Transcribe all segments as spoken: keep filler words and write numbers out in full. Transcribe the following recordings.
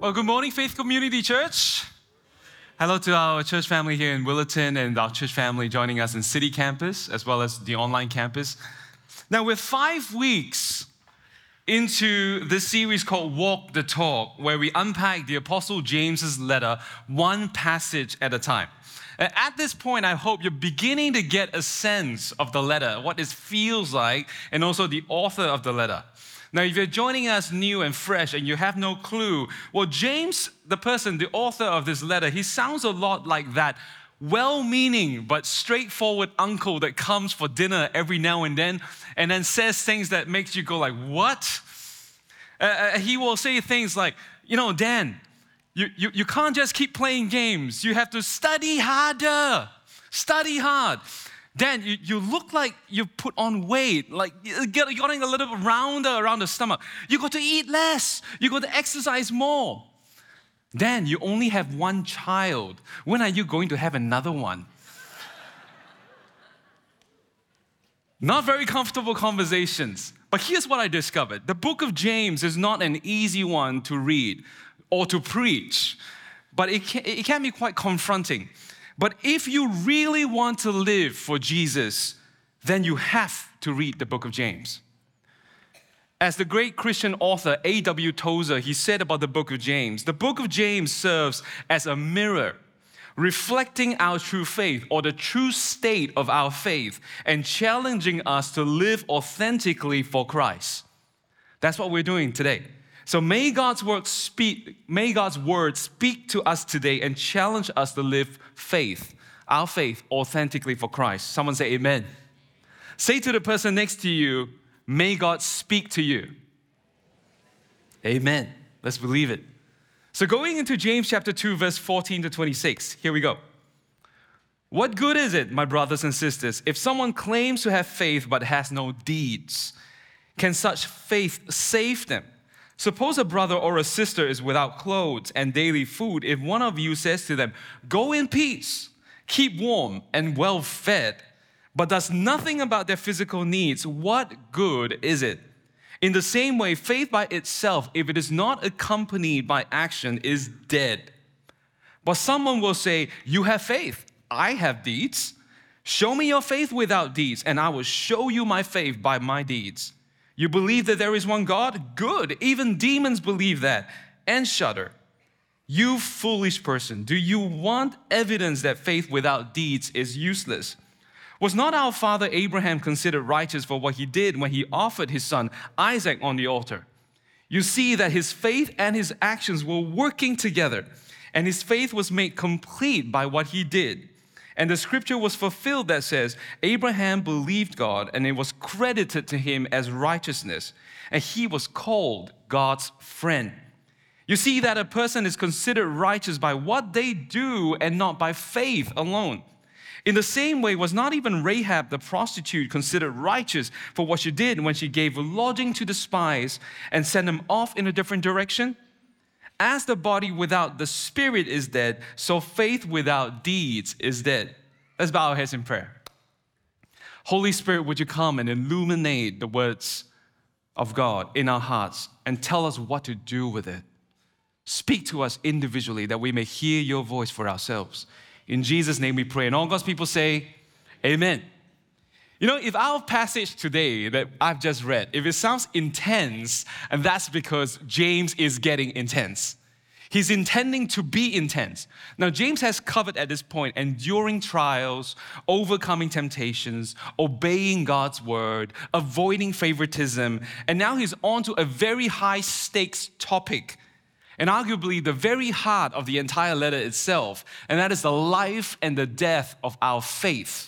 Well, good morning, Faith Community Church. Hello to our church family here in Willerton and our church family joining us in City Campus as well as the online campus. Now, we're five weeks into this series called Walk the Talk, where we unpack the Apostle James's letter one passage at a time. At this point, I hope you're beginning to get a sense of the letter, what it feels like, and also the author of the letter. Now, if you're joining us new and fresh and you have no clue, well, James, the person, the author of this letter, he sounds a lot like that well-meaning but straightforward uncle that comes for dinner every now and then and then says things that makes you go like, what? Uh, he will say things like, you know, Dan, you, you, you can't just keep playing games. You have to study harder. Study hard. Dan, you, you look like you put on weight, like you're getting a little bit rounder around the stomach. You got to eat less. You got to exercise more. Dan, you only have one child. When are you going to have another one? Not very comfortable conversations. But here's what I discovered. The book of James is not an easy one to read or to preach, but it can, it can be quite confronting. But if you really want to live for Jesus, then you have to read the book of James. As the great Christian author A W Tozer, he said about the book of James, the book of James serves as a mirror, reflecting our true faith or the true state of our faith and challenging us to live authentically for Christ. That's what we're doing today. So may God's word speak, may God's word speak to us today and challenge us to live faith, our faith, authentically for Christ. Someone say amen. Say to the person next to you, may God speak to you. Amen. Let's believe it. So going into James chapter two, verse fourteen to twenty-six, here we go. What good is it, my brothers and sisters, if someone claims to have faith but has no deeds? Can such faith save them? Suppose a brother or a sister is without clothes and daily food. If one of you says to them, go in peace, keep warm and well fed, but does nothing about their physical needs, what good is it? In the same way, faith by itself, if it is not accompanied by action, is dead. But someone will say, you have faith, I have deeds. Show me your faith without deeds, and I will show you my faith by my deeds. You believe that there is one God? Good. Even demons believe that and shudder. You foolish person, do you want evidence that faith without deeds is useless? Was not our father Abraham considered righteous for what he did when he offered his son Isaac on the altar? You see that his faith and his actions were working together, and his faith was made complete by what he did. And the scripture was fulfilled that says, Abraham believed God, and it was credited to him as righteousness, and he was called God's friend. You see that a person is considered righteous by what they do and not by faith alone. In the same way, was not even Rahab the prostitute considered righteous for what she did when she gave lodging to the spies and sent them off in a different direction? As the body without the spirit is dead, so faith without deeds is dead. Let's bow our heads in prayer. Holy Spirit, would you come and illuminate the words of God in our hearts and tell us what to do with it? Speak to us individually that we may hear your voice for ourselves. In Jesus' name we pray. And all God's people say, amen. You know, if our passage today that I've just read, if it sounds intense, and that's because James is getting intense. He's intending to be intense. Now, James has covered at this point enduring trials, overcoming temptations, obeying God's word, avoiding favoritism, and now he's on to a very high stakes topic, and arguably the very heart of the entire letter itself, and that is the life and the death of our faith.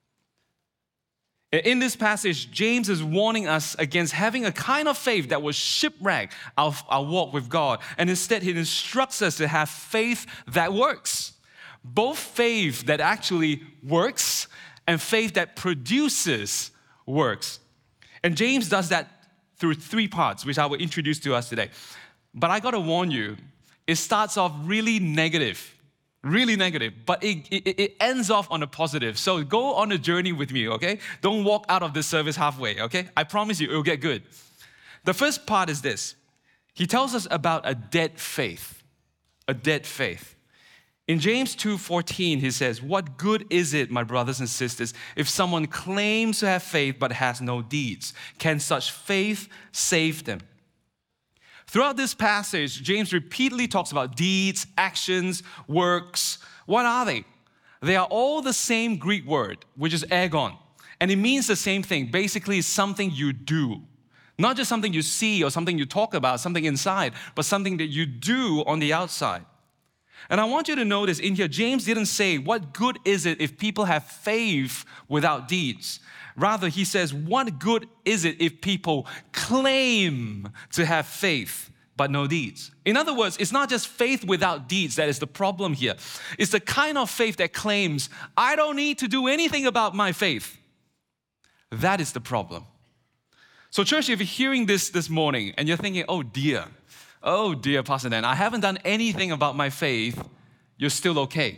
In this passage, James is warning us against having a kind of faith that will shipwreck our, our walk with God. And instead, he instructs us to have faith that works. Both faith that actually works and faith that produces works. And James does that through three parts, which I will introduce to us today. But I gotta warn you, it starts off really negative. Really negative, but it, it, it ends off on a positive. So go on a journey with me, okay? Don't walk out of this service halfway, okay? I promise you, it will get good. The first part is this. He tells us about a dead faith. a dead faith. In James two fourteen, he says, "What good is it, my brothers and sisters, if someone claims to have faith but has no deeds? Can such faith save them?" Throughout this passage, James repeatedly talks about deeds, actions, works. What are they? They are all the same Greek word, which is ergon. And it means the same thing. Basically, it's something you do. Not just something you see or something you talk about, something inside, but something that you do on the outside. And I want you to notice in here, James didn't say, what good is it if people have faith without deeds? Rather, he says, what good is it if people claim to have faith but no deeds? In other words, it's not just faith without deeds that is the problem here. It's the kind of faith that claims, I don't need to do anything about my faith. That is the problem. So church, if you're hearing this this morning and you're thinking, oh dear, oh dear, Pastor Dan, I haven't done anything about my faith, you're still okay.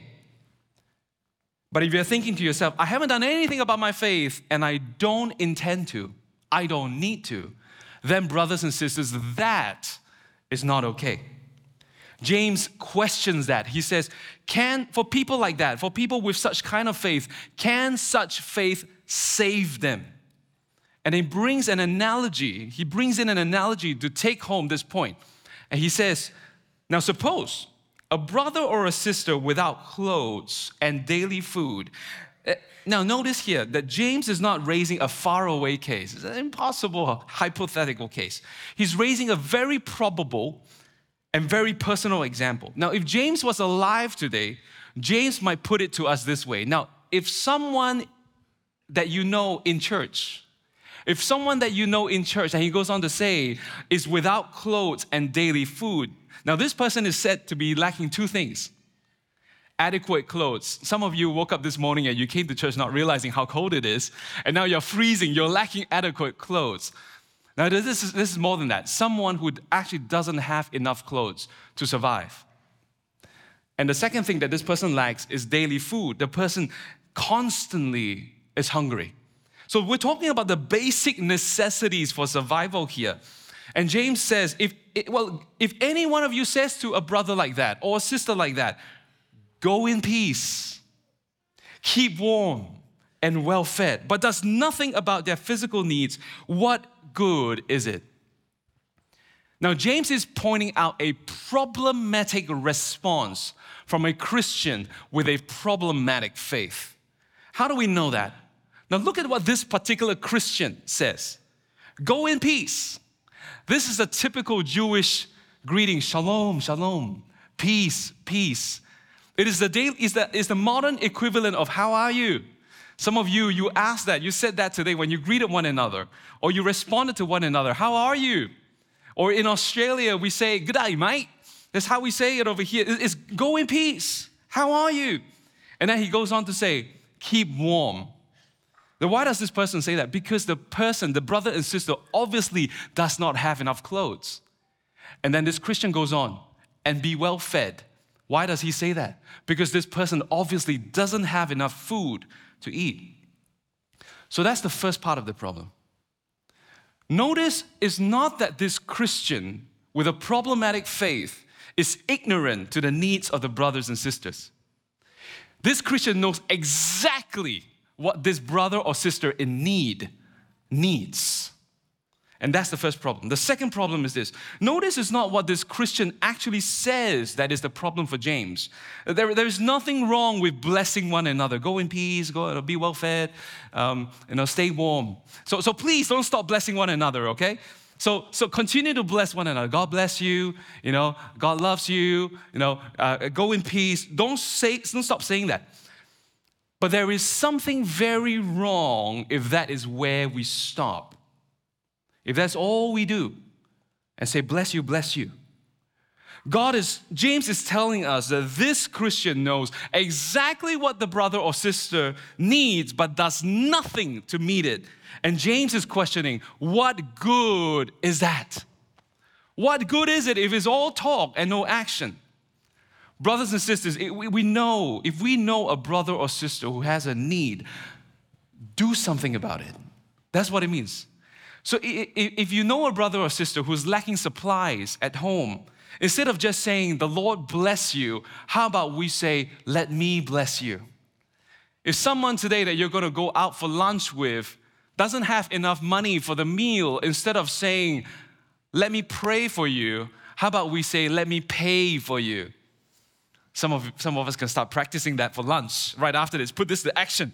But if you're thinking to yourself, I haven't done anything about my faith and I don't intend to, I don't need to, then brothers and sisters, that is not okay. James questions that. He says, can, for people like that, for people with such kind of faith, can such faith save them? And he brings an analogy, he brings in an analogy to take home this point. And he says, now suppose a brother or a sister without clothes and daily food. Now notice here that James is not raising a faraway case. It's an impossible hypothetical case. He's raising a very probable and very personal example. Now if James was alive today, James might put it to us this way. Now if someone that you know in church, If someone that you know in church, and he goes on to say, is without clothes and daily food. Now this person is said to be lacking two things. Adequate clothes. Some of you woke up this morning and you came to church not realizing how cold it is, and now you're freezing, you're lacking adequate clothes. Now this is, this is more than that. Someone who actually doesn't have enough clothes to survive. And the second thing that this person lacks is daily food. The person constantly is hungry. So we're talking about the basic necessities for survival here. And James says, if well, if any one of you says to a brother like that or a sister like that, go in peace, keep warm and well fed, but does nothing about their physical needs, what good is it? Now James is pointing out a problematic response from a Christian with a problematic faith. How do we know that? Now look at what this particular Christian says. Go in peace. This is a typical Jewish greeting. Shalom, shalom. Peace, peace. It is the daily, is the, is the modern equivalent of how are you? Some of you, you asked that. You said that today when you greeted one another. Or you responded to one another. How are you? Or in Australia, we say, good day, mate. That's how we say it over here. It's go in peace. How are you? And then he goes on to say, keep warm. Now, why does this person say that? Because the person, the brother and sister, obviously does not have enough clothes. And then this Christian goes on, and be well fed. Why does he say that? Because this person obviously doesn't have enough food to eat. So that's the first part of the problem. Notice it's not that this Christian with a problematic faith is ignorant to the needs of the brothers and sisters. This Christian knows exactly what this brother or sister in need needs. And that's the first problem. The second problem is this. Notice it's not what this Christian actually says that is the problem for James. There, there is nothing wrong with blessing one another. Go in peace, go be well fed, um, you know, stay warm. So, so please don't stop blessing one another, okay? So, so continue to bless one another. God bless you, you know, God loves you, you know, uh, go in peace. Don't say, don't stop saying that. But there is something very wrong if that is where we stop. If that's all we do and say, bless you, bless you. God is, James is telling us that this Christian knows exactly what the brother or sister needs, but does nothing to meet it. And James is questioning, what good is that? What good is it if it's all talk and no action? Brothers and sisters, we know, if we know a brother or sister who has a need, do something about it. That's what it means. So if you know a brother or sister who's lacking supplies at home, instead of just saying, the Lord bless you, how about we say, let me bless you? If someone today that you're going to go out for lunch with doesn't have enough money for the meal, instead of saying, let me pray for you, how about we say, let me pay for you? Some of, some of us can start practicing that for lunch right after this. Put this to action.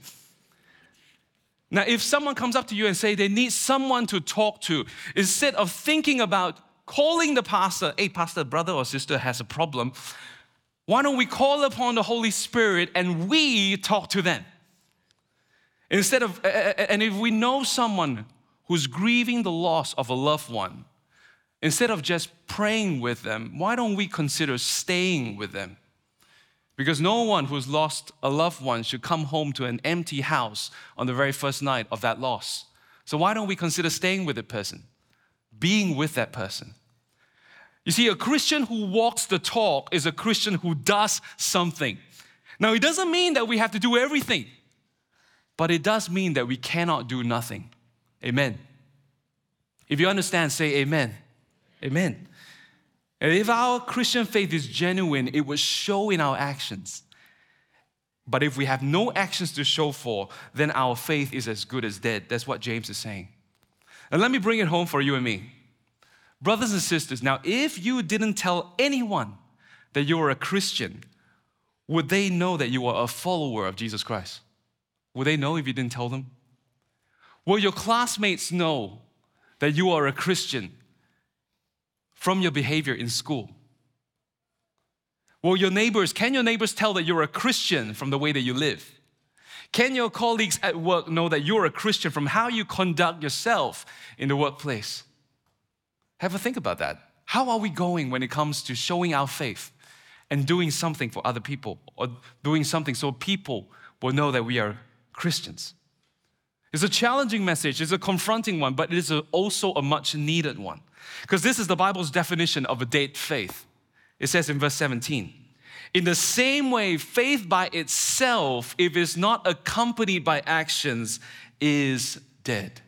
Now, if someone comes up to you and say they need someone to talk to, instead of thinking about calling the pastor, hey, pastor, brother or sister has a problem, why don't we call upon the Holy Spirit and we talk to them? Instead of, and if we know someone who's grieving the loss of a loved one, instead of just praying with them, why don't we consider staying with them? Because no one who's lost a loved one should come home to an empty house on the very first night of that loss. So why don't we consider staying with that person, being with that person? You see, a Christian who walks the talk is a Christian who does something. Now, it doesn't mean that we have to do everything, but it does mean that we cannot do nothing. Amen. If you understand, say amen. Amen. And if our Christian faith is genuine, it will show in our actions. But if we have no actions to show for, then our faith is as good as dead. That's what James is saying. And let me bring it home for you and me. Brothers and sisters, now if you didn't tell anyone that you were a Christian, would they know that you are a follower of Jesus Christ? Would they know if you didn't tell them? Will your classmates know that you are a Christian from your behavior in school? Will your neighbors, can your neighbors tell that you're a Christian from the way that you live? Can your colleagues at work know that you're a Christian from how you conduct yourself in the workplace? Have a think about that. How are we going when it comes to showing our faith and doing something for other people, or doing something so people will know that we are Christians? It's a challenging message, it's a confronting one, but it is a, also a much needed one. Because this is the Bible's definition of a dead faith. It says in verse seventeen, in the same way, faith by itself, if it's not accompanied by actions, is dead.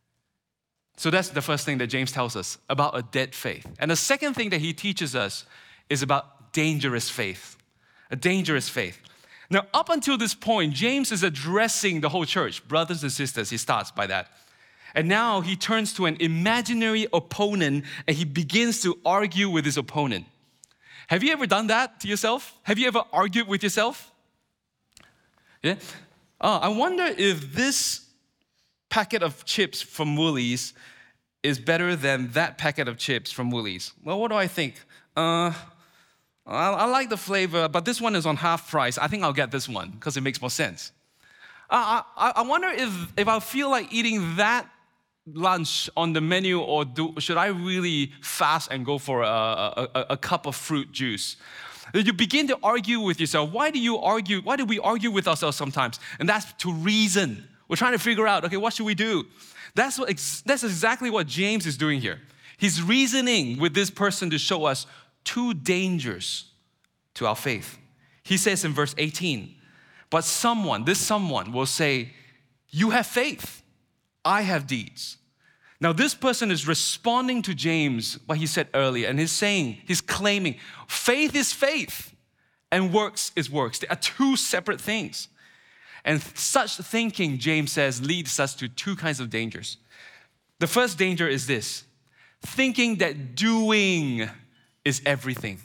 So that's the first thing that James tells us about a dead faith. And the second thing that he teaches us is about dangerous faith. A dangerous faith. Now, up until this point, James is addressing the whole church, brothers and sisters. He starts by that. And now he turns to an imaginary opponent and he begins to argue with his opponent. Have you ever done that to yourself? Have you ever argued with yourself? Yeah. Uh, I wonder if this packet of chips from Woolies is better than that packet of chips from Woolies. Well, what do I think? Uh, I, I like the flavor, but this one is on half price. I think I'll get this one because it makes more sense. Uh, I, I wonder if, if I feel like eating that lunch on the menu, or do, should I really fast and go for a, a, a cup of fruit juice? You begin to argue with yourself. Why do you argue? Why do we argue with ourselves sometimes? And that's to reason. We're trying to figure out, okay, what should we do? That's, what, that's exactly what James is doing here. He's reasoning with this person to show us two dangers to our faith. He says in verse eighteen, but someone, this someone will say, you have faith, I have deeds. Now this person is responding to James, what he said earlier, and he's saying, he's claiming, faith is faith and works is works. They are two separate things. And such thinking, James says, leads us to two kinds of dangers. The first danger is this, thinking that doing is everything.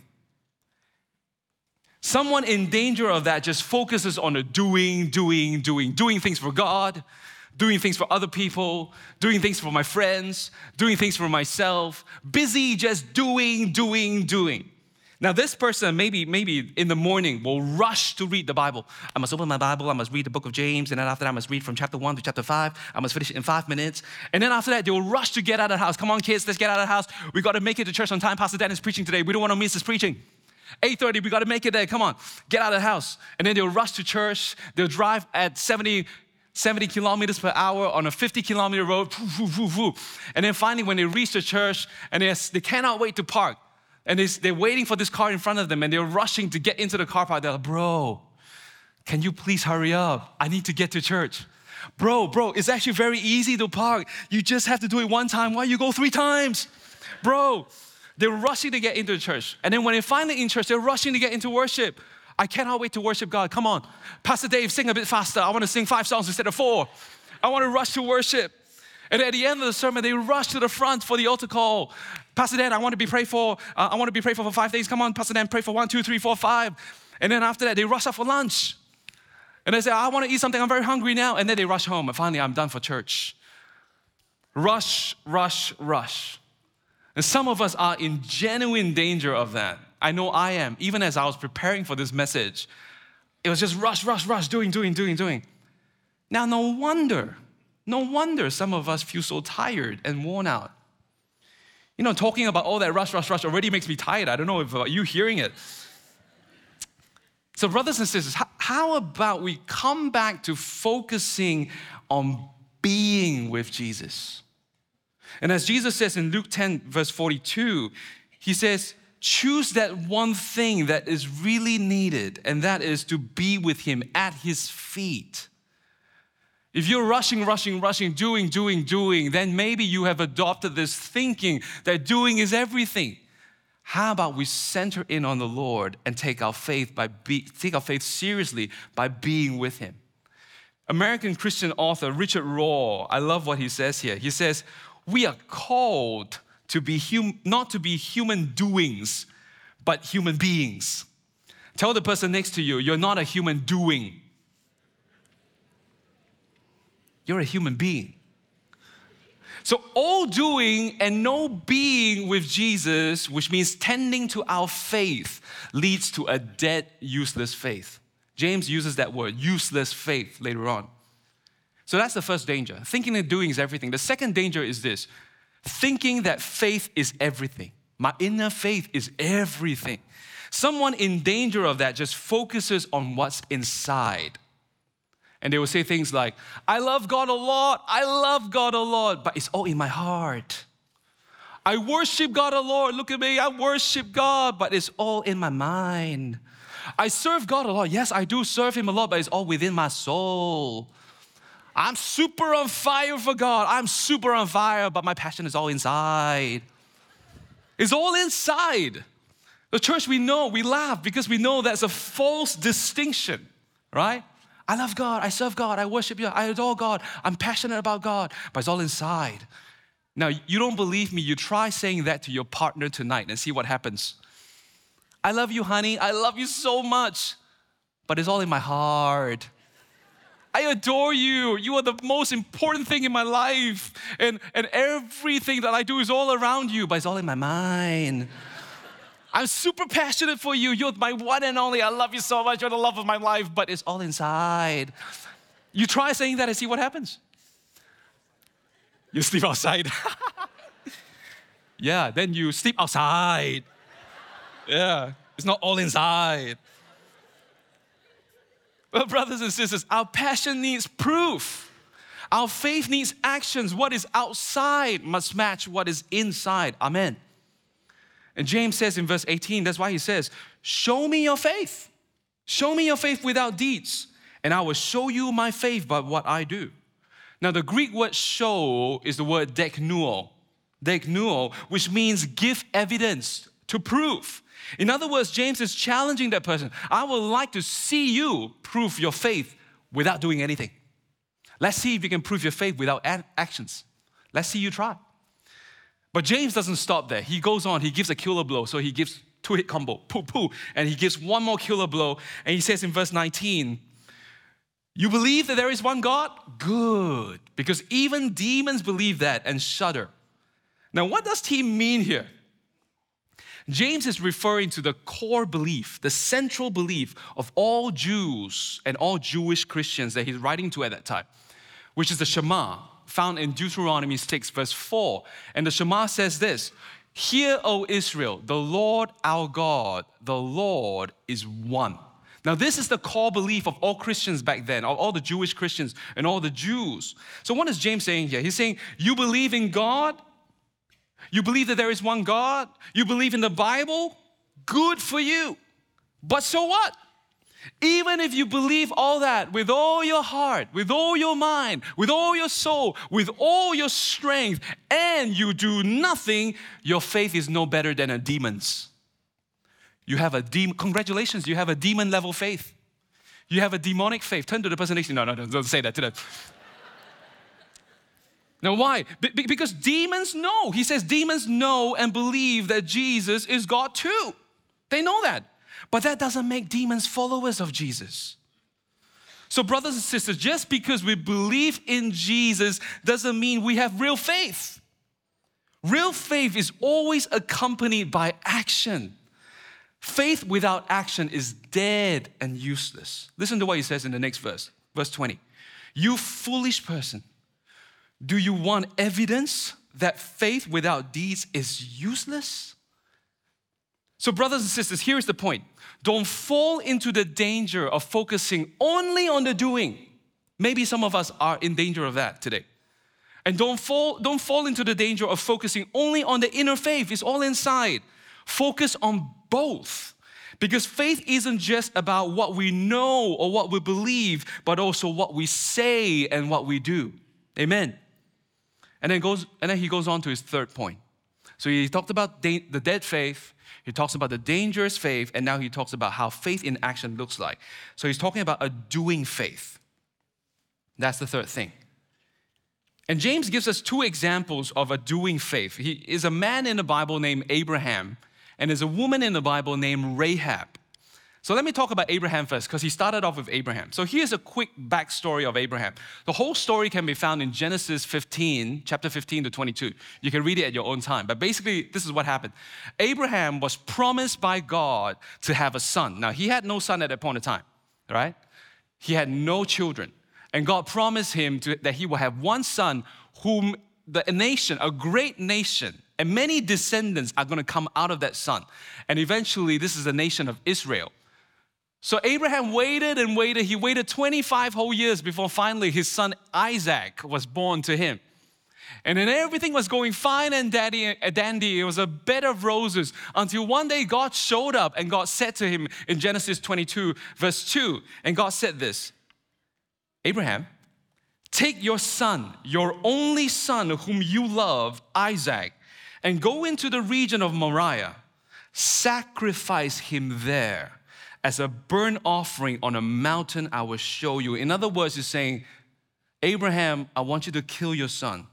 Someone in danger of that just focuses on the doing, doing, doing, doing things for God, doing things for other people, doing things for my friends, doing things for myself, busy just doing, doing, doing. Now this person maybe, maybe in the morning will rush to read the Bible. I must open my Bible, I must read the book of James, and then after that I must read from chapter one to chapter five. I must finish it in five minutes. And then after that, they will rush to get out of the house. Come on kids, let's get out of the house. We got to make it to church on time. Pastor Dan is preaching today. We don't want to miss his preaching. eight thirty, we got to make it there. Come on, get out of the house. And then they'll rush to church. They'll drive at seventy, seventy kilometers per hour on a fifty kilometer road. And then finally, when they reach the church, and they cannot wait to park, and they're waiting for this car in front of them, and they're rushing to get into the car park. They're like, bro, can you please hurry up? I need to get to church. Bro, bro, it's actually very easy to park. You just have to do it one time. Why you go three times? Bro, they're rushing to get into the church. And then when they're finally in church, they're rushing to get into worship. I cannot wait to worship God. Come on. Pastor Dave, sing a bit faster. I want to sing five songs instead of four. I want to rush to worship. And at the end of the sermon, they rush to the front for the altar call. Pastor Dan, I want to be prayed for. Uh, I want to be prayed for for five days. Come on, Pastor Dan, pray for one, two, three, four, five. And then after that, they rush out for lunch. And they say, I want to eat something. I'm very hungry now. And then they rush home. And finally, I'm done for church. Rush, rush, rush. And some of us are in genuine danger of that. I know I am. Even as I was preparing for this message, it was just rush, rush, rush, doing, doing, doing, doing. Now, no wonder, no wonder some of us feel so tired and worn out. You know, talking about all that rush, rush, rush already makes me tired. I don't know if uh, you hearing it. So brothers and sisters, how, how about we come back to focusing on being with Jesus? And as Jesus says in Luke ten, verse forty-two, he says, choose that one thing that is really needed, and that is to be with him at his feet. If you're rushing, rushing, rushing, doing, doing, doing, then maybe you have adopted this thinking that doing is everything. How about we center in on the Lord and take our faith by be, take our faith seriously by being with him? American Christian author Richard Rohr, I love what he says here. He says, we are called to be hum, not to be human doings, but human beings. Tell the person next to you, you're not a human doing. You're a human being. So all doing and no being with Jesus, which means tending to our faith, leads to a dead, useless faith. James uses that word, useless faith, later on. So that's the first danger. Thinking that doing is everything. The second danger is this, thinking that faith is everything. My inner faith is everything. Someone in danger of that just focuses on what's inside. And they will say things like, I love God a lot, I love God a lot, but it's all in my heart. I worship God a lot, look at me, I worship God, but it's all in my mind. I serve God a lot, yes, I do serve him a lot, but it's all within my soul. I'm super on fire for God, I'm super on fire, but my passion is all inside. It's all inside. The church, we know, we laugh because we know that's a false distinction, right? I love God, I serve God, I worship you, I adore God, I'm passionate about God, but it's all inside. Now, you don't believe me, you try saying that to your partner tonight and see what happens. I love you, honey, I love you so much, but it's all in my heart. I adore you, you are the most important thing in my life, and, and everything that I do is all around you, but it's all in my mind. I'm super passionate for you. You're my one and only. I love you so much. You're the love of my life, but it's all inside. You try saying that and see what happens. You sleep outside. Yeah, then you sleep outside. Yeah, it's not all inside. Well, brothers and sisters, our passion needs proof. Our faith needs actions. What is outside must match what is inside. Amen. And James says in verse eighteen, that's why he says, show me your faith. Show me your faith without deeds, and I will show you my faith by what I do. Now, the Greek word show is the word deiknuo. Deiknuo, which means give evidence, to prove. In other words, James is challenging that person. I would like to see you prove your faith without doing anything. Let's see if you can prove your faith without actions. Let's see you try. But James doesn't stop there. He goes on, he gives a killer blow. So he gives two-hit combo, poo, poo. And he gives one more killer blow. And he says in verse nineteen, you believe that there is one God? Good. Because even demons believe that and shudder. Now, what does he mean here? James is referring to the core belief, the central belief of all Jews and all Jewish Christians that he's writing to at that time, which is the Shema, found in Deuteronomy six, verse four. And the Shema says this, hear, O Israel, the Lord our God, the Lord is one. Now, this is the core belief of all Christians back then, of all the Jewish Christians and all the Jews. So what is James saying here? He's saying, you believe in God? You believe that there is one God? You believe in the Bible? Good for you. But so what? Even if you believe all that with all your heart, with all your mind, with all your soul, with all your strength, and you do nothing, your faith is no better than a demon's. You have a demon, congratulations, you have a demon level faith. You have a demonic faith. Turn to the person next to you. No, no, no, don't say that to them. Now, why? Be- because demons know. He says demons know and believe that Jesus is God too. They know that. But that doesn't make demons followers of Jesus. So brothers and sisters, just because we believe in Jesus doesn't mean we have real faith. Real faith is always accompanied by action. Faith without action is dead and useless. Listen to what he says in the next verse, verse twenty. You foolish person, do you want evidence that faith without deeds is useless? So brothers and sisters, here's the point. Don't fall into the danger of focusing only on the doing. Maybe some of us are in danger of that today. And don't fall, don't fall into the danger of focusing only on the inner faith. It's all inside. Focus on both. Because faith isn't just about what we know or what we believe, but also what we say and what we do. Amen. And then goes, and then he goes on to his third point. So he talked about da- the dead faith. He talks about the dangerous faith, and now he talks about how faith in action looks like. So he's talking about a doing faith. That's the third thing. And James gives us two examples of a doing faith. He is a man in the Bible named Abraham, and there's a woman in the Bible named Rahab. So let me talk about Abraham first, because he started off with Abraham. So here's a quick backstory of Abraham. The whole story can be found in Genesis fifteen, chapter fifteen to twenty-two. You can read it at your own time. But basically, this is what happened. Abraham was promised by God to have a son. Now, he had no son at that point in time, right? He had no children. And God promised him to, that he will have one son whom the a nation, a great nation, and many descendants are going to come out of that son. And eventually, this is the nation of Israel. So Abraham waited and waited. He waited twenty-five whole years before finally his son Isaac was born to him. And then everything was going fine and dandy. It was a bed of roses until one day God showed up and God said to him in Genesis twenty-two, verse two, and God said this, Abraham, take your son, your only son whom you love, Isaac, and go into the region of Moriah. Sacrifice him there as a burnt offering on a mountain I will show you. In other words, he's saying, Abraham, I want you to kill your son.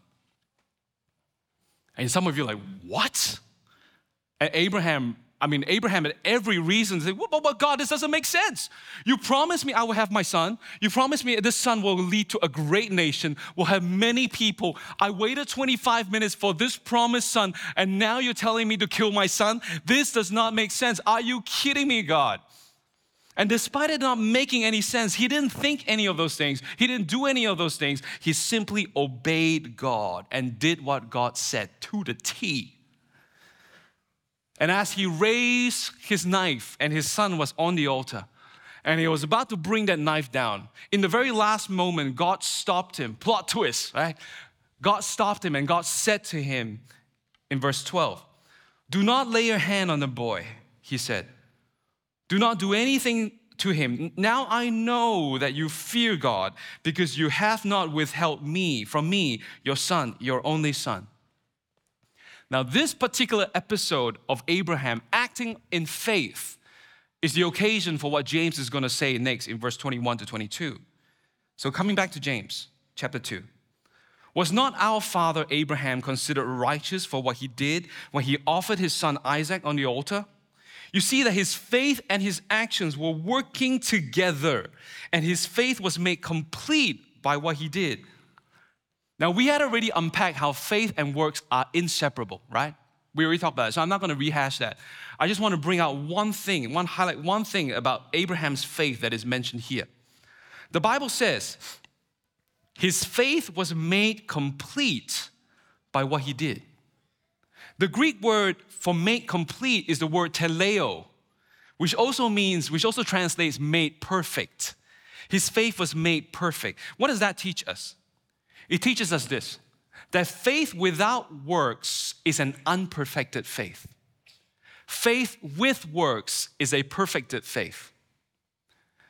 And some of you are like, what? And Abraham, I mean, Abraham had every reason to say, well, but God, this doesn't make sense. You promised me I will have my son. You promised me this son will lead to a great nation, will have many people. I waited twenty-five minutes for this promised son, and now you're telling me to kill my son? This does not make sense. Are you kidding me, God? And despite it not making any sense, he didn't think any of those things. He didn't do any of those things. He simply obeyed God and did what God said to the T. And as he raised his knife and his son was on the altar, and he was about to bring that knife down, in the very last moment, God stopped him. Plot twist, right? God stopped him and God said to him in verse twelve, do not lay your hand on the boy, he said. Do not do anything to him. Now I know that you fear God because you have not withheld me from me, your son, your only son. Now this particular episode of Abraham acting in faith is the occasion for what James is going to say next in verse twenty-one to twenty-two. So coming back to James chapter two. Was not our father Abraham considered righteous for what he did when he offered his son Isaac on the altar? You see that his faith and his actions were working together, and his faith was made complete by what he did. Now, we had already unpacked how faith and works are inseparable, right? We already talked about it, so I'm not going to rehash that. I just want to bring out one thing, one highlight one thing about Abraham's faith that is mentioned here. The Bible says his faith was made complete by what he did. The Greek word for made complete is the word teleo, which also means, which also translates made perfect. His faith was made perfect. What does that teach us? It teaches us this, that faith without works is an unperfected faith. Faith with works is a perfected faith.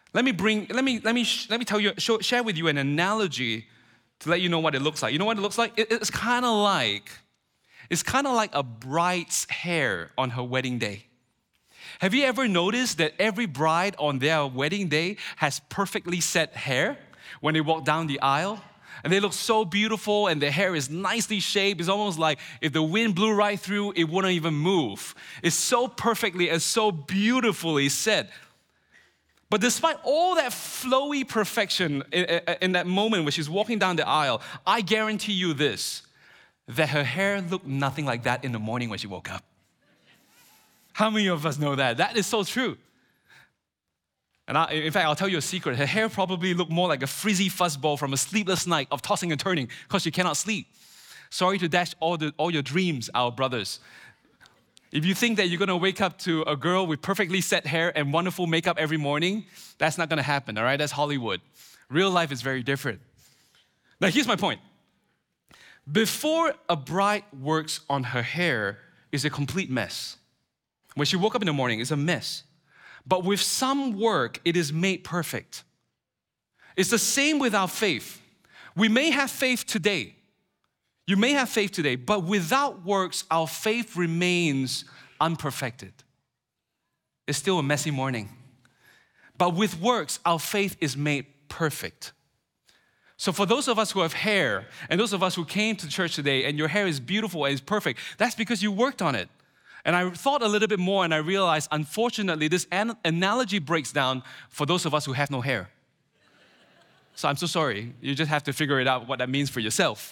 Let me bring, let me, let me, let me tell you, show, share with you an analogy to let you know what it looks like. You know what it looks like? It, it's kind of like, it's kind of like a bride's hair on her wedding day. Have you ever noticed that every bride on their wedding day has perfectly set hair when they walk down the aisle? And they look so beautiful and their hair is nicely shaped. It's almost like if the wind blew right through, it wouldn't even move. It's so perfectly and so beautifully set. But despite all that flowy perfection in, in that moment when she's walking down the aisle, I guarantee you this, that her hair looked nothing like that in the morning when she woke up. How many of us know that? That is so true. And I, in fact, I'll tell you a secret. Her hair probably looked more like a frizzy fuzzball from a sleepless night of tossing and turning because she cannot sleep. Sorry to dash all, the, all your dreams, our brothers. If you think that you're going to wake up to a girl with perfectly set hair and wonderful makeup every morning, that's not going to happen, all right? That's Hollywood. Real life is very different. Now, here's my point. Before a bride works on her hair, it's a complete mess. When she woke up in the morning, it's a mess. But with some work, it is made perfect. It's the same with our faith. We may have faith today. You may have faith today, but without works, our faith remains unperfected. It's still a messy morning. But with works, our faith is made perfect. So for those of us who have hair, and those of us who came to church today, and your hair is beautiful and is perfect, that's because you worked on it. And I thought a little bit more, and I realized, unfortunately, this an- analogy breaks down for those of us who have no hair. So I'm so sorry. You just have to figure it out what that means for yourself.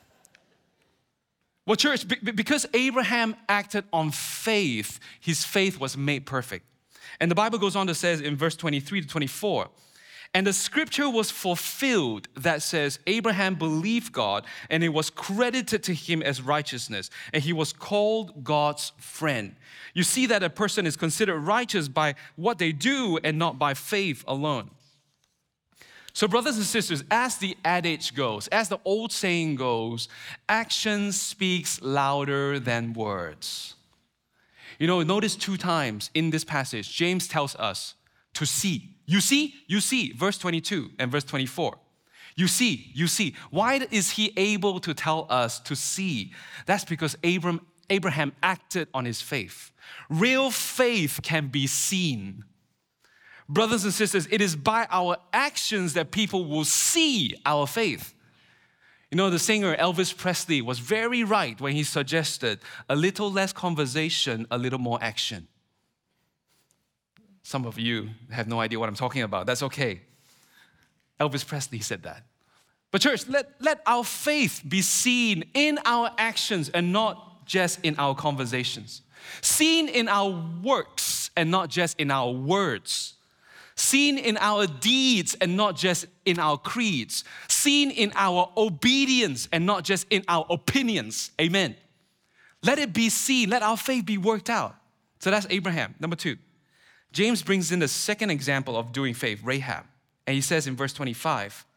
Well, church, because Abraham acted on faith, his faith was made perfect. And the Bible goes on to say in verse twenty-three to twenty-four, and the scripture was fulfilled that says, Abraham believed God, and it was credited to him as righteousness, and he was called God's friend. You see that a person is considered righteous by what they do and not by faith alone. So brothers and sisters, as the adage goes, as the old saying goes, action speaks louder than words. You know, notice two times in this passage, James tells us to see. You see, you see, verse twenty-two and verse twenty-four. You see, you see. Why is he able to tell us to see? That's because Abraham, Abraham acted on his faith. Real faith can be seen. Brothers and sisters, it is by our actions that people will see our faith. You know, the singer Elvis Presley was very right when he suggested a little less conversation, a little more action. Some of you have no idea what I'm talking about. That's okay. Elvis Presley said that. But church, let, let our faith be seen in our actions and not just in our conversations. Seen in our works and not just in our words. Seen in our deeds and not just in our creeds. Seen in our obedience and not just in our opinions. Amen. Let it be seen. Let our faith be worked out. So that's Abraham. Number two, James brings in the second example of doing faith, Rahab. And he says in verse twenty-five,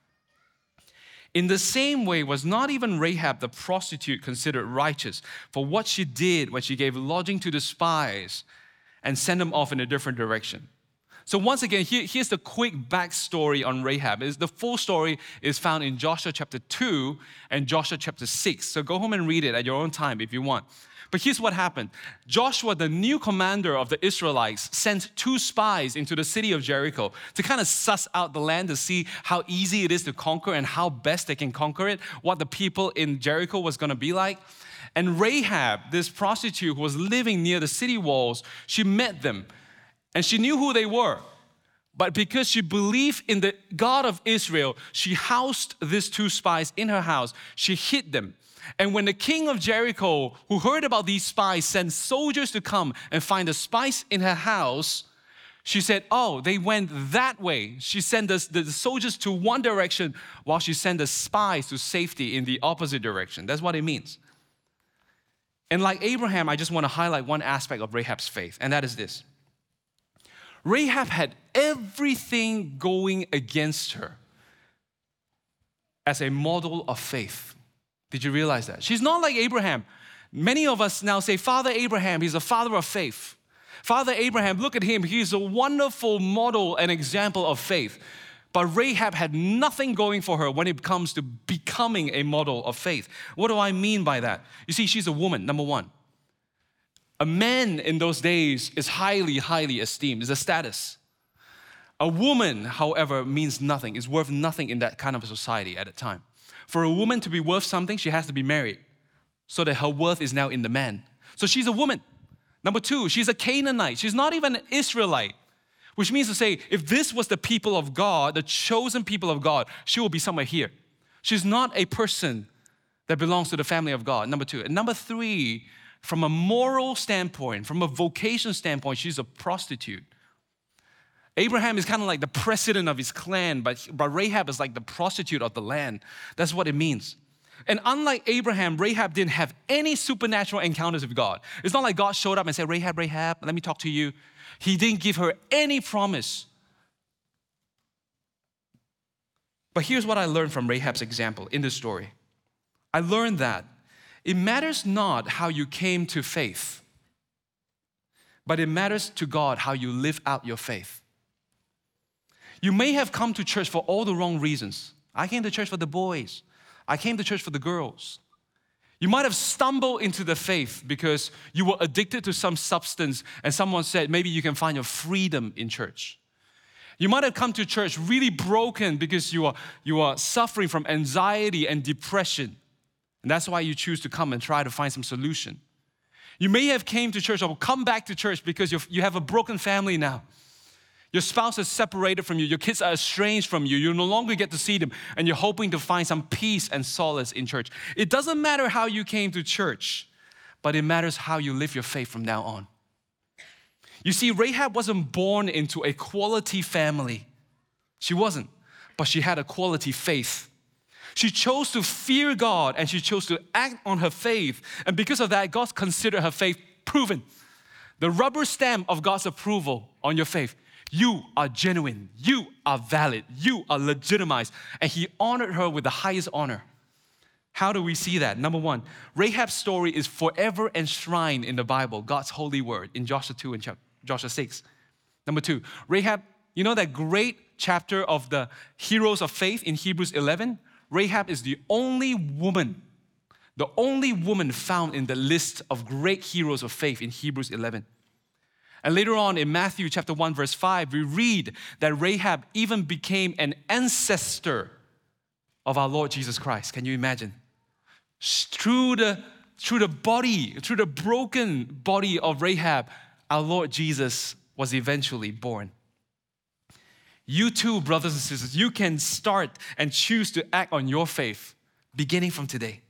in the same way was not even Rahab the prostitute considered righteous for what she did when she gave lodging to the spies and sent them off in a different direction. So once again, here, here's the quick backstory on Rahab. Is the full story is found in Joshua chapter two and Joshua chapter six. So go home and read it at your own time if you want. But here's what happened. Joshua, the new commander of the Israelites, sent two spies into the city of Jericho to kind of suss out the land to see how easy it is to conquer and how best they can conquer it, what the people in Jericho was going to be like. And Rahab, this prostitute who was living near the city walls, she met them. And she knew who they were. But because she believed in the God of Israel, she housed these two spies in her house. She hid them. And when the king of Jericho, who heard about these spies, sent soldiers to come and find the spies in her house, she said, oh, they went that way. She sent the, the soldiers to one direction while she sent the spies to safety in the opposite direction. That's what it means. And like Abraham, I just want to highlight one aspect of Rahab's faith, and that is this. Rahab had everything going against her as a model of faith. Did you realize that? She's not like Abraham. Many of us now say, Father Abraham, he's a father of faith. Father Abraham, look at him. He's a wonderful model and example of faith. But Rahab had nothing going for her when it comes to becoming a model of faith. What do I mean by that? You see, she's a woman, number one. A man in those days is highly, highly esteemed. It's a status. A woman, however, means nothing, is worth nothing in that kind of a society at the time. For a woman to be worth something, she has to be married, so that her worth is now in the man. So she's a woman. Number two, she's a Canaanite. She's not even an Israelite, which means to say, if this was the people of God, the chosen people of God, she will be somewhere here. She's not a person that belongs to the family of God, number two. And number three, from a moral standpoint, from a vocation standpoint, she's a prostitute. Abraham is kind of like the president of his clan, but, but Rahab is like the prostitute of the land. That's what it means. And unlike Abraham, Rahab didn't have any supernatural encounters with God. It's not like God showed up and said, Rahab, Rahab, let me talk to you. He didn't give her any promise. But here's what I learned from Rahab's example in this story. I learned that it matters not how you came to faith, but it matters to God how you live out your faith. You may have come to church for all the wrong reasons. I came to church for the boys. I came to church for the girls. You might have stumbled into the faith because you were addicted to some substance and someone said, maybe you can find your freedom in church. You might have come to church really broken because you are, you are suffering from anxiety and depression. And that's why you choose to come and try to find some solution. You may have came to church or come back to church because you're, you have a broken family now. Your spouse is separated from you. Your kids are estranged from you. You no longer get to see them, and you're hoping to find some peace and solace in church. It doesn't matter how you came to church, but it matters how you live your faith from now on. You see, Rahab wasn't born into a quality family. She wasn't, but she had a quality faith. She chose to fear God, and she chose to act on her faith. And because of that, God considered her faith proven. The rubber stamp of God's approval on your faith. You are genuine. You are valid. You are legitimized. And He honored her with the highest honor. How do we see that? Number one, Rahab's story is forever enshrined in the Bible, God's holy word, in Joshua two and Joshua six. Number two, Rahab, you know that great chapter of the heroes of faith in Hebrews eleven? Rahab is the only woman, the only woman found in the list of great heroes of faith in Hebrews eleven. And later on in Matthew chapter one, verse five, we read that Rahab even became an ancestor of our Lord Jesus Christ. Can you imagine? Through the, through the body, through the broken body of Rahab, our Lord Jesus was eventually born. You too, brothers and sisters, you can start and choose to act on your faith beginning from today.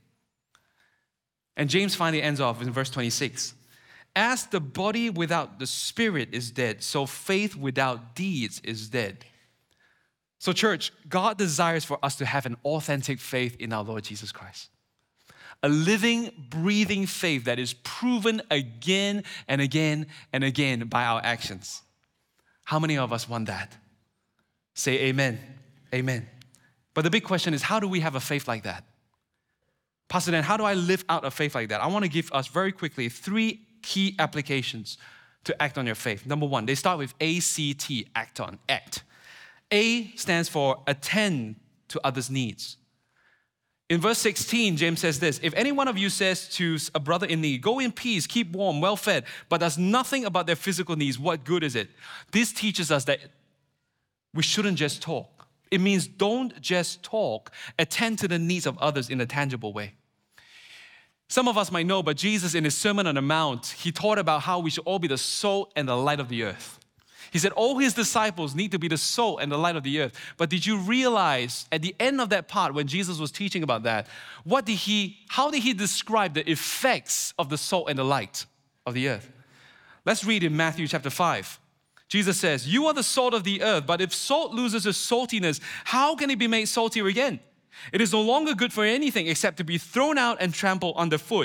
And James finally ends off in verse twenty-six. As the body without the spirit is dead, so faith without deeds is dead. So church, God desires for us to have an authentic faith in our Lord Jesus Christ. A living, breathing faith that is proven again and again and again by our actions. How many of us want that? Say amen. Amen. But the big question is, how do we have a faith like that? Pastor Dan, how do I live out a faith like that? I want to give us very quickly three key applications to act on your faith. Number one, they start with A C T, act on, act. A stands for attend to others' needs. In verse sixteen, James says this, if any one of you says to a brother in need, go in peace, keep warm, well fed, but does nothing about their physical needs, what good is it? This teaches us that we shouldn't just talk. It means don't just talk, attend to the needs of others in a tangible way. Some of us might know, but Jesus in His Sermon on the Mount, He taught about how we should all be the salt and the light of the earth. He said all His disciples need to be the salt and the light of the earth. But did you realize at the end of that part when Jesus was teaching about that, what did He, how did He describe the effects of the salt and the light of the earth? Let's read in Matthew chapter five. Jesus says, you are the salt of the earth, but if salt loses its saltiness, how can it be made saltier again? It is no longer good for anything except to be thrown out and trampled underfoot.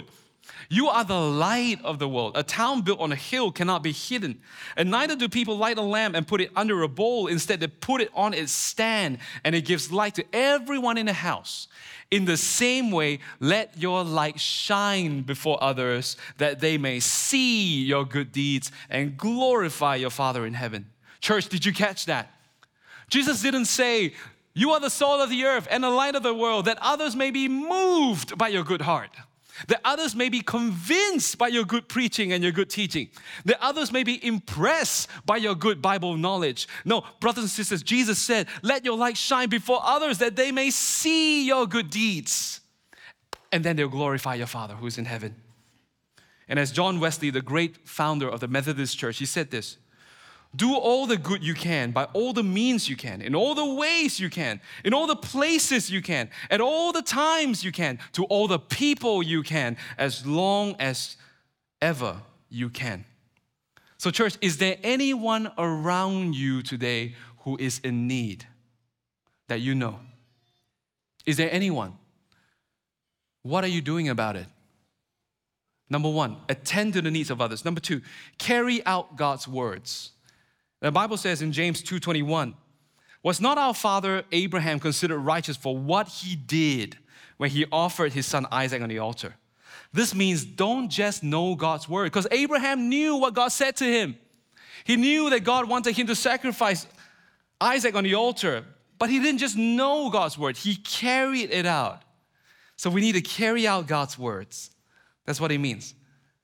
You are the light of the world. A town built on a hill cannot be hidden. And neither do people light a lamp and put it under a bowl. Instead, they put it on its stand, and it gives light to everyone in the house. In the same way, let your light shine before others, that they may see your good deeds and glorify your Father in heaven. Church, did you catch that? Jesus didn't say, you are the salt of the earth and the light of the world, that others may be moved by your good heart, that others may be convinced by your good preaching and your good teaching, that others may be impressed by your good Bible knowledge. No, brothers and sisters, Jesus said, let your light shine before others, that they may see your good deeds, and then they'll glorify your Father who is in heaven. And as John Wesley, the great founder of the Methodist Church, he said this, do all the good you can by all the means you can, in all the ways you can, in all the places you can, at all the times you can, to all the people you can, as long as ever you can. So church, is there anyone around you today who is in need that you know? Is there anyone? What are you doing about it? Number one, attend to the needs of others. Number two, carry out God's words. The Bible says in James two twenty-one, was not our father Abraham considered righteous for what he did when he offered his son Isaac on the altar? This means don't just know God's word, because Abraham knew what God said to him. He knew that God wanted him to sacrifice Isaac on the altar, but he didn't just know God's word, he carried it out. So we need to carry out God's words. That's what it means.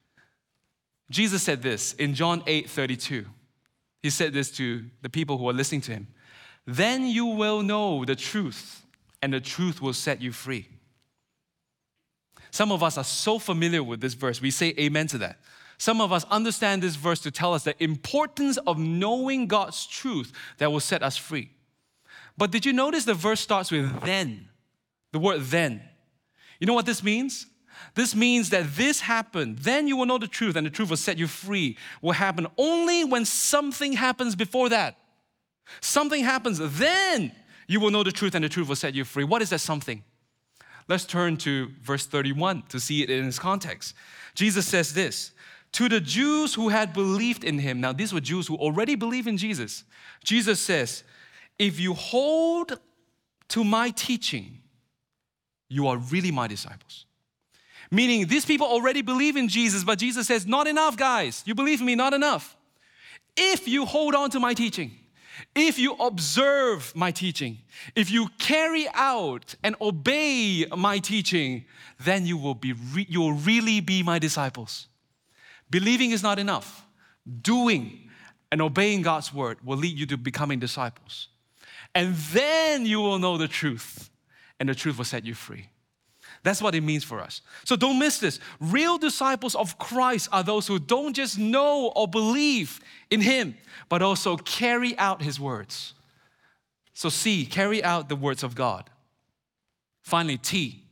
Jesus said this in John eight thirty-two. He said this to the people who were listening to him. Then you will know the truth, and the truth will set you free. Some of us are so familiar with this verse, we say amen to that. Some of us understand this verse to tell us the importance of knowing God's truth that will set us free. But did you notice the verse starts with then? The word then. You know what this means? This means that this happened, then you will know the truth, and the truth will set you free. Will happen only when something happens before that. Something happens, then you will know the truth, and the truth will set you free. What is that something? Let's turn to verse thirty-one to see it in its context. Jesus says this, to the Jews who had believed in him. Now, these were Jews who already believe in Jesus. Jesus says, if you hold to my teaching, you are really my disciples. Meaning, these people already believe in Jesus, but Jesus says, not enough, guys. You believe in me, not enough. If you hold on to my teaching, if you observe my teaching, if you carry out and obey my teaching, then you will be re- you will really be my disciples. Believing is not enough. Doing and obeying God's word will lead you to becoming disciples. And then you will know the truth, and the truth will set you free. That's what it means for us. So don't miss this. Real disciples of Christ are those who don't just know or believe in him, but also carry out his words. So C, carry out the words of God. Finally, T,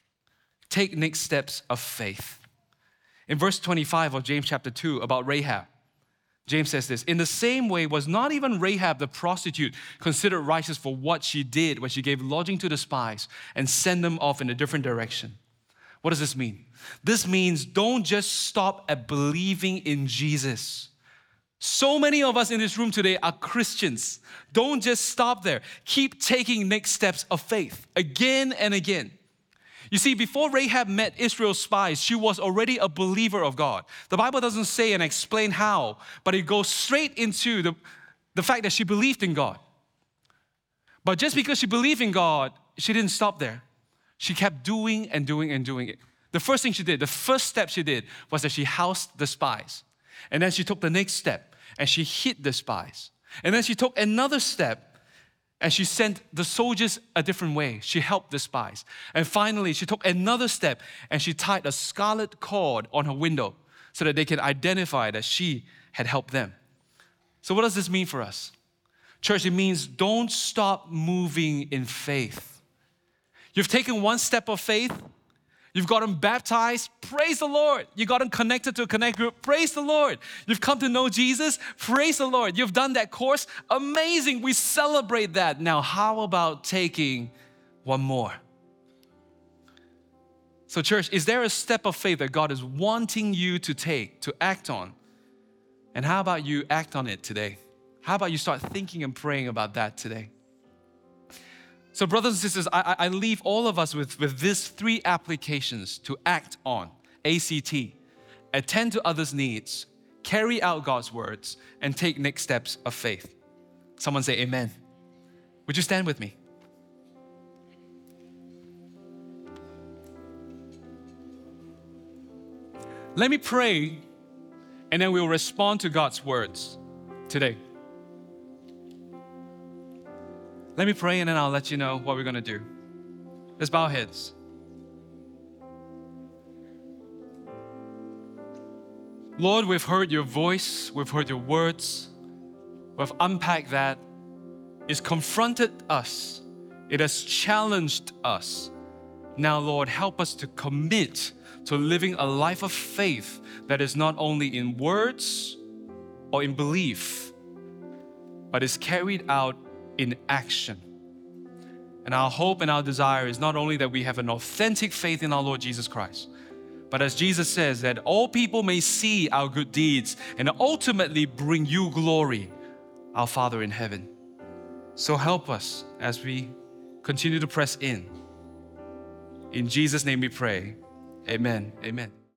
take next steps of faith. In verse twenty-five of James chapter two about Rahab, James says this, in the same way was not even Rahab the prostitute considered righteous for what she did when she gave lodging to the spies and sent them off in a different direction. What does this mean? This means don't just stop at believing in Jesus. So many of us in this room today are Christians. Don't just stop there. Keep taking next steps of faith again and again. You see, before Rahab met Israel's spies, she was already a believer of God. The Bible doesn't say and explain how, but it goes straight into the, the fact that she believed in God. But just because she believed in God, she didn't stop there. She kept doing and doing and doing it. The first thing she did, the first step she did, was that she housed the spies. And then she took the next step, and she hid the spies. And then she took another step, and she sent the soldiers a different way. She helped the spies. And finally, she took another step and she tied a scarlet cord on her window so that they can identify that she had helped them. So what does this mean for us? Church, it means don't stop moving in faith. You've taken one step of faith. You've gotten baptized, praise the Lord. You've gotten connected to a connect group, praise the Lord. You've come to know Jesus, praise the Lord. You've done that course, amazing, we celebrate that. Now, how about taking one more? So church, is there a step of faith that God is wanting you to take, to act on? And how about you act on it today? How about you start thinking and praying about that today? So brothers and sisters, I, I leave all of us with, with these three applications to act on. A C T, attend to others' needs, carry out God's words, and take next steps of faith. Someone say amen. Would you stand with me? Let me pray, and then we'll respond to God's words today. Let me pray, and then I'll let you know what we're going to do. Let's bow our heads. Lord, we've heard your voice, we've heard your words, we've unpacked that. It's confronted us, it has challenged us. Now, Lord, help us to commit to living a life of faith that is not only in words or in belief, but is carried out in action. And our hope and our desire is not only that we have an authentic faith in our Lord Jesus Christ, but as Jesus says, that all people may see our good deeds and ultimately bring you glory, our Father in heaven. So help us as we continue to press in. In Jesus' name we pray. Amen. Amen.